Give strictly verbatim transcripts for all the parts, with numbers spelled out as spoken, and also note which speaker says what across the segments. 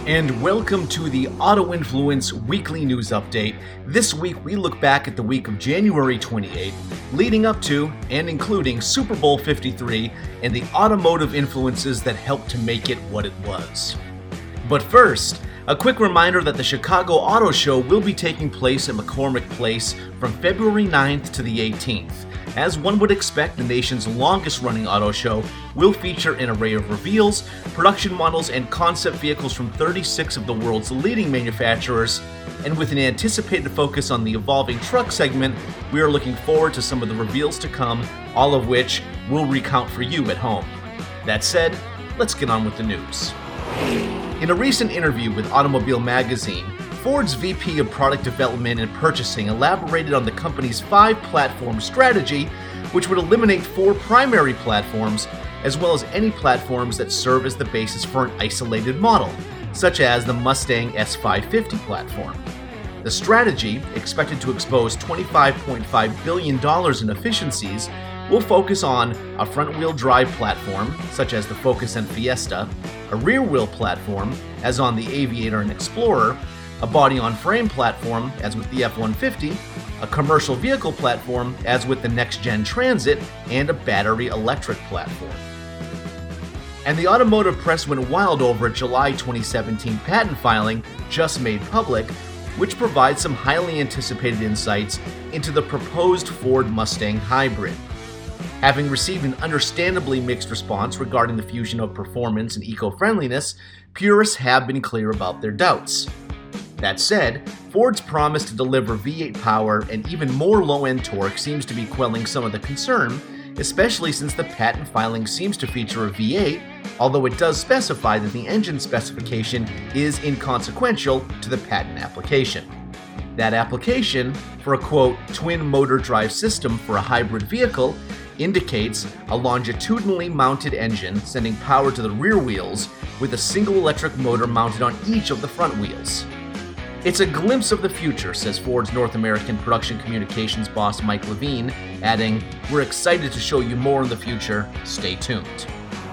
Speaker 1: And welcome to the Auto Influence Weekly News Update. This week we look back at the week of January twenty-eighth, leading up to and including Super Bowl fifty-three and the automotive influences that helped to make it what it was. But first, a quick reminder that the Chicago Auto Show will be taking place at McCormick Place from February ninth to the eighteenth. As one would expect, the nation's longest-running auto show will feature an array of reveals, production models, and concept vehicles from thirty-six of the world's leading manufacturers. And with an anticipated focus on the evolving truck segment, we are looking forward to some of the reveals to come, all of which we'll recount for you at home. That said, let's get on with the news. In a recent interview with Automobile Magazine, Ford's V P of Product Development and Purchasing elaborated on the company's five-platform strategy, which would eliminate four primary platforms, as well as any platforms that serve as the basis for an isolated model, such as the Mustang S five fifty platform. The strategy, expected to expose twenty-five point five billion dollars in efficiencies, will focus on a front-wheel drive platform, such as the Focus and Fiesta, a rear-wheel platform, as on the Aviator and Explorer, a body-on-frame platform, as with the F one fifty, a commercial vehicle platform, as with the next-gen Transit, and a battery electric platform. And the automotive press went wild over a July twenty seventeen patent filing just made public, which provides some highly anticipated insights into the proposed Ford Mustang hybrid. Having received an understandably mixed response regarding the fusion of performance and eco-friendliness, purists have been clear about their doubts. That said, Ford's promise to deliver V eight power and even more low-end torque seems to be quelling some of the concern, especially since the patent filing seems to feature a V eight, although it does specify that the engine specification is inconsequential to the patent application. That application, for a quote, twin motor drive system for a hybrid vehicle, indicates a longitudinally mounted engine sending power to the rear wheels with a single electric motor mounted on each of the front wheels. It's a glimpse of the future, says Ford's North American production communications boss Mike Levine, adding, "We're excited to show you more in the future. Stay tuned."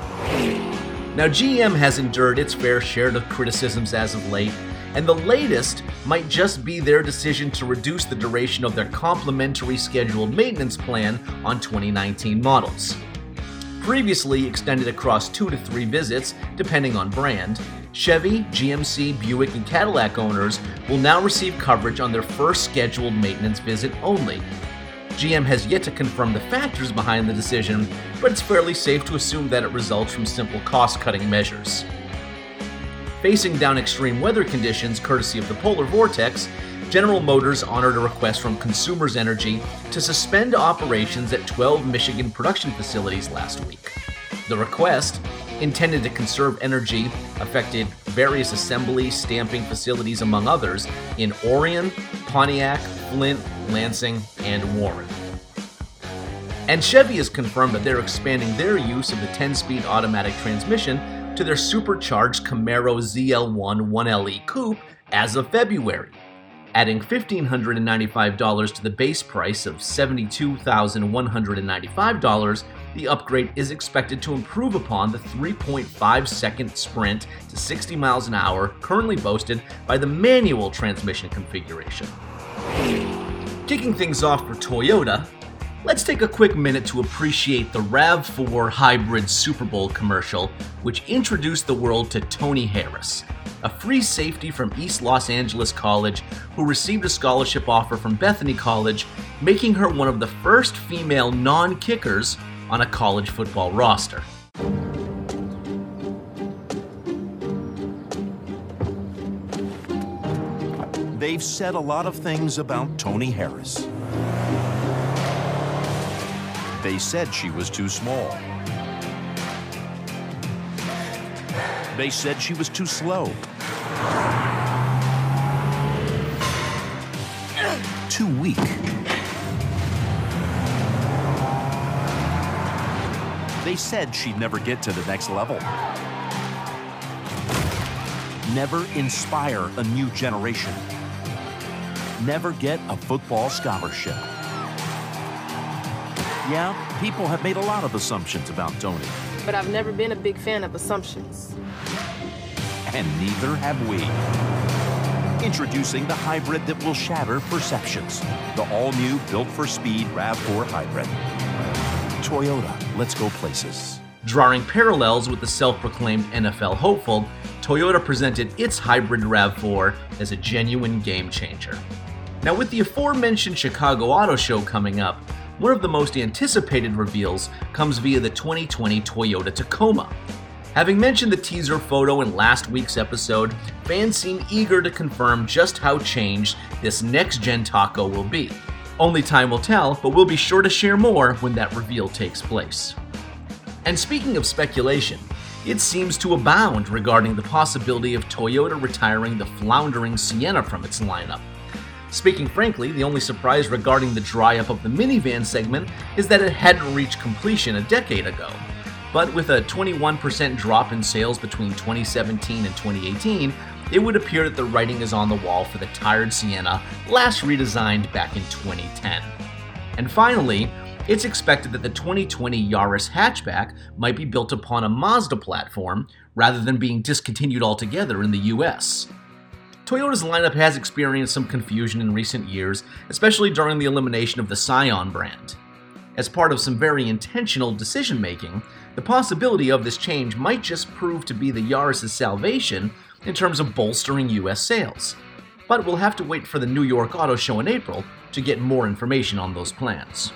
Speaker 1: Now, G M has endured its fair share of criticisms as of late, and the latest might just be their decision to reduce the duration of their complimentary scheduled maintenance plan on twenty nineteen models. Previously extended across two to three visits, depending on brand, Chevy, G M C, Buick, and Cadillac owners will now receive coverage on their first scheduled maintenance visit only. G M has yet to confirm the factors behind the decision, but it's fairly safe to assume that it results from simple cost-cutting measures. Facing down extreme weather conditions courtesy of the polar vortex, General Motors honored a request from Consumers Energy to suspend operations at twelve Michigan production facilities last week. The request, intended to conserve energy, affected various assembly, stamping facilities, among others, in Orion, Pontiac, Flint, Lansing, and Warren. And Chevy has confirmed that they're expanding their use of the ten-speed automatic transmission to their supercharged Camaro Z L one one L E Coupe as of February, adding one thousand five hundred ninety-five dollars to the base price of seventy-two thousand one hundred ninety-five dollars. The upgrade is expected to improve upon the three point five second sprint to sixty miles an hour currently boasted by the manual transmission configuration. Kicking things off for Toyota, let's take a quick minute to appreciate the RAV four hybrid Super Bowl commercial, which introduced the world to Tony Harris, a free safety from East Los Angeles College who received a scholarship offer from Bethany College, making her one of the first female non-kickers on a college football roster.
Speaker 2: They've said a lot of things about Tony Harris. They said she was too small. They said she was too slow. Too weak. They said she'd never get to the next level. Never inspire a new generation. Never get a football scholarship. Yeah, people have made a lot of assumptions about Tony.
Speaker 3: But I've never been a big fan of assumptions.
Speaker 2: and neither have we. Introducing the hybrid that will shatter perceptions. The all-new built-for-speed RAV four Hybrid. Toyota, let's go places.
Speaker 1: Drawing parallels with the self-proclaimed N F L hopeful, Toyota presented its hybrid RAV four as a genuine game changer. Now, with the aforementioned Chicago Auto Show coming up, one of the most anticipated reveals comes via the twenty twenty Toyota Tacoma. Having mentioned the teaser photo in last week's episode, fans seem eager to confirm just how changed this next-gen Taco will be. Only time will tell, but we'll be sure to share more when that reveal takes place. And speaking of speculation, it seems to abound regarding the possibility of Toyota retiring the floundering Sienna from its lineup. Speaking frankly, the only surprise regarding the dry-up of the minivan segment is that it hadn't reached completion a decade ago. But with a twenty-one percent drop in sales between twenty seventeen and twenty eighteen, it would appear that the writing is on the wall for the tired Sienna, last redesigned back in twenty ten. And finally, it's expected that the twenty twenty Yaris hatchback might be built upon a Mazda platform rather than being discontinued altogether in the U S. Toyota's lineup has experienced some confusion in recent years, especially during the elimination of the Scion brand. As part of some very intentional decision-making, the possibility of this change might just prove to be the Yaris' salvation in terms of bolstering U S sales. But we'll have to wait for the New York Auto Show in April to get more information on those plans.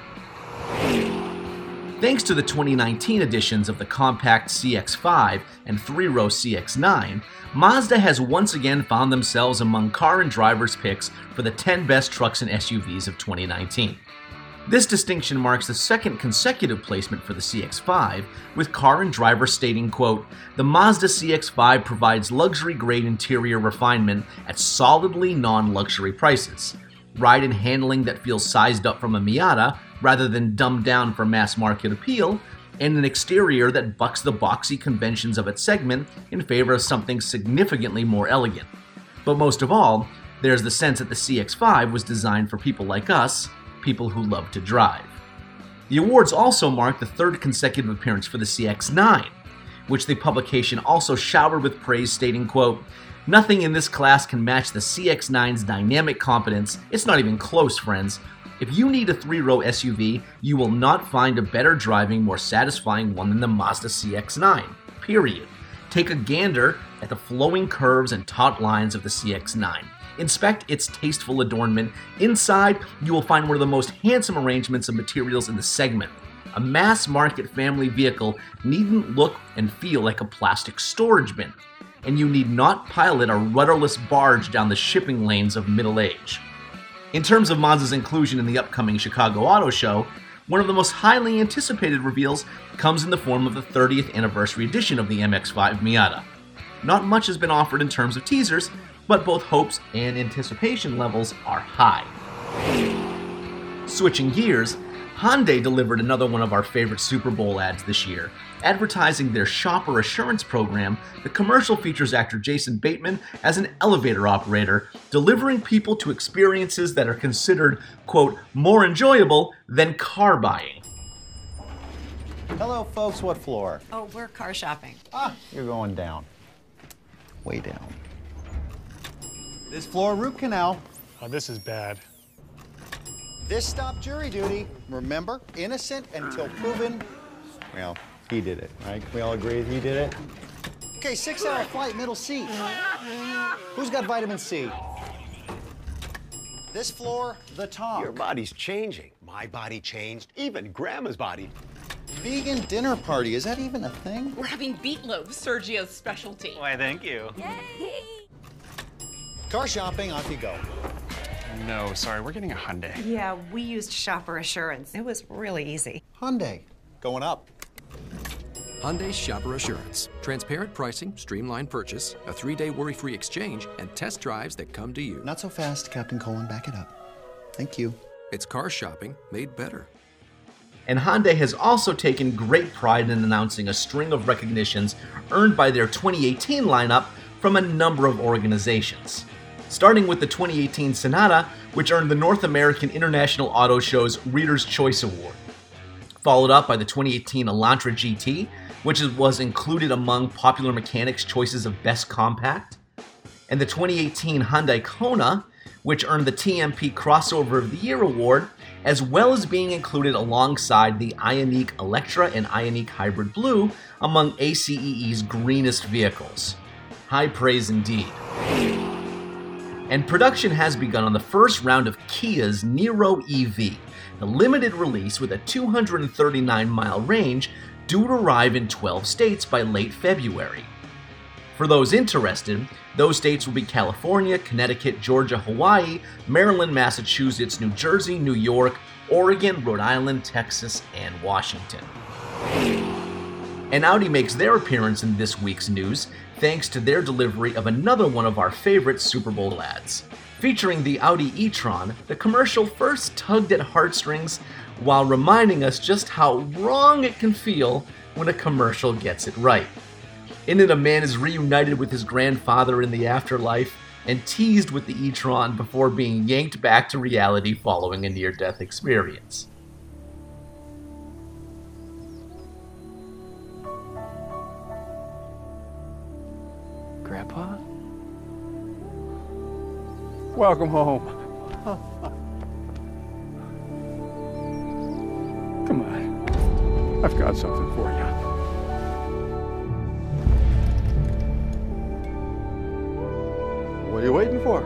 Speaker 1: Thanks to the twenty nineteen editions of the compact C X five and three-row C X nine, Mazda has once again found themselves among car and drivers' picks for the ten best trucks and S U Vs of twenty nineteen. This distinction marks the second consecutive placement for the C X five, with Car and Driver stating, quote, "The Mazda C X five provides luxury-grade interior refinement at solidly non-luxury prices, ride and handling that feels sized up from a Miata rather than dumbed down for mass-market appeal, and an exterior that bucks the boxy conventions of its segment in favor of something significantly more elegant. But most of all, there's the sense that the C X five was designed for people like us, people who love to drive." The awards also mark the third consecutive appearance for the C X nine, which the publication also showered with praise, stating, quote, "Nothing in this class can match the C X nine's dynamic competence. It's not even close, friends. If you need a three-row S U V, you will not find a better driving, more satisfying one than the Mazda C X nine, period. Take a gander at the flowing curves and taut lines of the C X nine. Inspect its tasteful adornment. Inside, you will find one of the most handsome arrangements of materials in the segment. A mass-market family vehicle needn't look and feel like a plastic storage bin, and you need not pilot a rudderless barge down the shipping lanes of middle age." In terms of Mazda's inclusion in the upcoming Chicago Auto Show, one of the most highly anticipated reveals comes in the form of the thirtieth anniversary edition of the M X five Miata. Not much has been offered in terms of teasers, but both hopes and anticipation levels are high. Switching gears, Hyundai delivered another one of our favorite Super Bowl ads this year. Advertising their Shopper Assurance program, the commercial features actor Jason Bateman as an elevator operator, delivering people to experiences that are considered, quote, "more enjoyable than car buying."
Speaker 3: Hello, folks. What floor?
Speaker 4: Oh, we're car shopping.
Speaker 3: Ah, you're going down. Way down. This floor, root canal.
Speaker 5: Oh, this is bad.
Speaker 3: This stop, jury duty. Remember, innocent until proven. Well, he did it, right? We all agree he did it? Okay, six-hour flight, middle seat. Who's got vitamin C? This floor, the top.
Speaker 6: Your body's changing. My body changed. Even Grandma's body.
Speaker 3: Vegan dinner party, is that even a thing?
Speaker 7: We're having meatloaf, Sergio's specialty.
Speaker 8: Why, thank you.
Speaker 7: Yay!
Speaker 3: Car shopping, off you go.
Speaker 5: No, sorry, we're getting a Hyundai.
Speaker 4: Yeah, we used Shopper Assurance. It was really easy.
Speaker 3: Hyundai, going up.
Speaker 9: Hyundai Shopper Assurance. Transparent pricing, streamlined purchase, a three-day worry-free exchange, and test drives that come to you.
Speaker 3: Not so fast, Captain Colin, back it up. Thank you.
Speaker 9: It's car shopping made better.
Speaker 1: And Hyundai has also taken great pride in announcing a string of recognitions earned by their twenty eighteen lineup from a number of organizations. Starting with the twenty eighteen Sonata, which earned the North American International Auto Show's Reader's Choice Award. Followed up by the twenty eighteen Elantra G T, which is, was included among Popular Mechanics' choices of Best Compact, and the twenty eighteen Hyundai Kona, which earned the T M P Crossover of the Year award, as well as being included alongside the Ioniq Electra and Ioniq Hybrid Blue among A C E E's greenest vehicles. High praise indeed. And production has begun on the first round of Kia's Niro E V, the limited release with a two hundred thirty-nine mile range due to arrive in twelve states by late February. For those interested, those states will be California, Connecticut, Georgia, Hawaii, Maryland, Massachusetts, New Jersey, New York, Oregon, Rhode Island, Texas, and Washington. And Audi makes their appearance in this week's news thanks to their delivery of another one of our favorite Super Bowl ads. Featuring the Audi e-tron, the commercial first tugged at heartstrings while reminding us just how wrong it can feel when a commercial gets it right. In it, a man is reunited with his grandfather in the afterlife and teased with the e-tron before being yanked back to reality following a near-death experience.
Speaker 8: Grandpa? Welcome home. Come on. I've got something for you. What are you waiting for?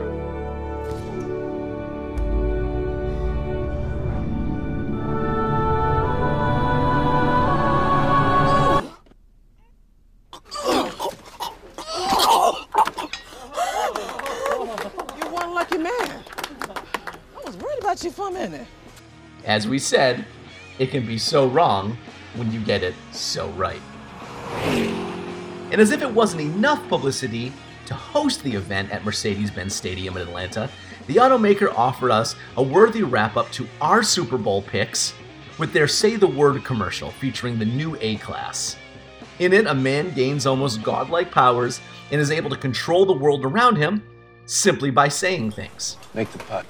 Speaker 10: You're one lucky man. I was worried about you for a minute.
Speaker 1: As we said, it can be so wrong when you get it so right. And as if it wasn't enough publicity to host the event at Mercedes-Benz Stadium in Atlanta, the automaker offered us a worthy wrap-up to our Super Bowl picks with their Say the Word commercial featuring the new A-Class. In it, a man gains almost godlike powers and is able to control the world around him simply by saying things.
Speaker 8: Make the putt.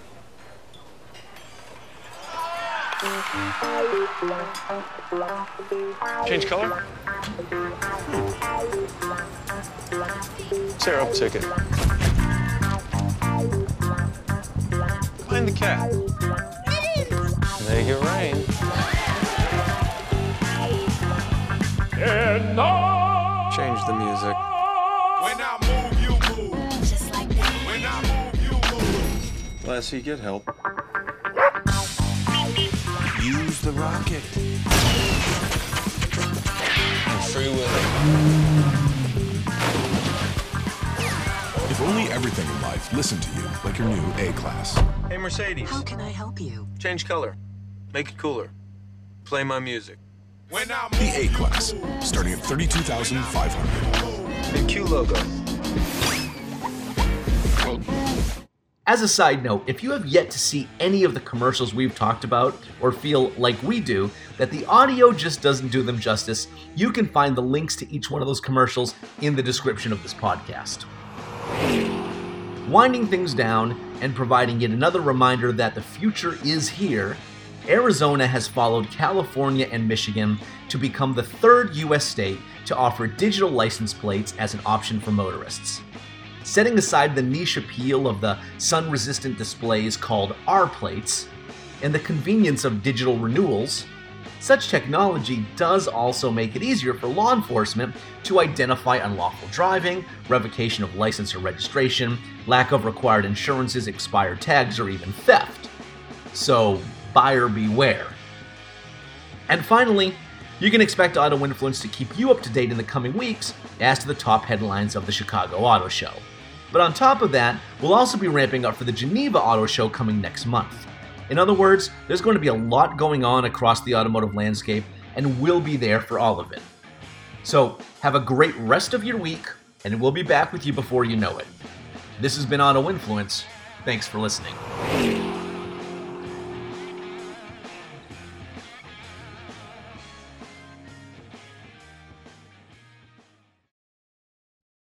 Speaker 5: Change color? Sarah, ticket. Find the cat. Make it rain. Change the music.
Speaker 11: When I move, you move. Just like that. When I move, you move.
Speaker 5: Lassie, get help.
Speaker 2: Use the rocket.
Speaker 5: Free will.
Speaker 12: If only everything in life listened to you like your new A-Class.
Speaker 5: Hey, Mercedes.
Speaker 13: How can I help you?
Speaker 5: Change color. Make it cooler. Play my music.
Speaker 11: When I
Speaker 12: The A-Class, starting at thirty-two thousand five hundred dollars.
Speaker 5: The Q logo.
Speaker 1: As a side note, if you have yet to see any of the commercials we've talked about, or feel like we do, that the audio just doesn't do them justice, you can find the links to each one of those commercials in the description of this podcast. Winding things down and providing yet another reminder that the future is here, Arizona has followed California and Michigan to become the third U S state to offer digital license plates as an option for motorists. Setting aside the niche appeal of the sun-resistant displays called R-plates and the convenience of digital renewals, such technology does also make it easier for law enforcement to identify unlawful driving, revocation of license or registration, lack of required insurances, expired tags, or even theft. So, buyer beware. And finally, you can expect Auto Influence to keep you up to date in the coming weeks as to the top headlines of the Chicago Auto Show. But on top of that, we'll also be ramping up for the Geneva Auto Show coming next month. In other words, there's going to be a lot going on across the automotive landscape, and we'll be there for all of it. So, have a great rest of your week, and we'll be back with you before you know it. This has been Auto Influence. Thanks for listening.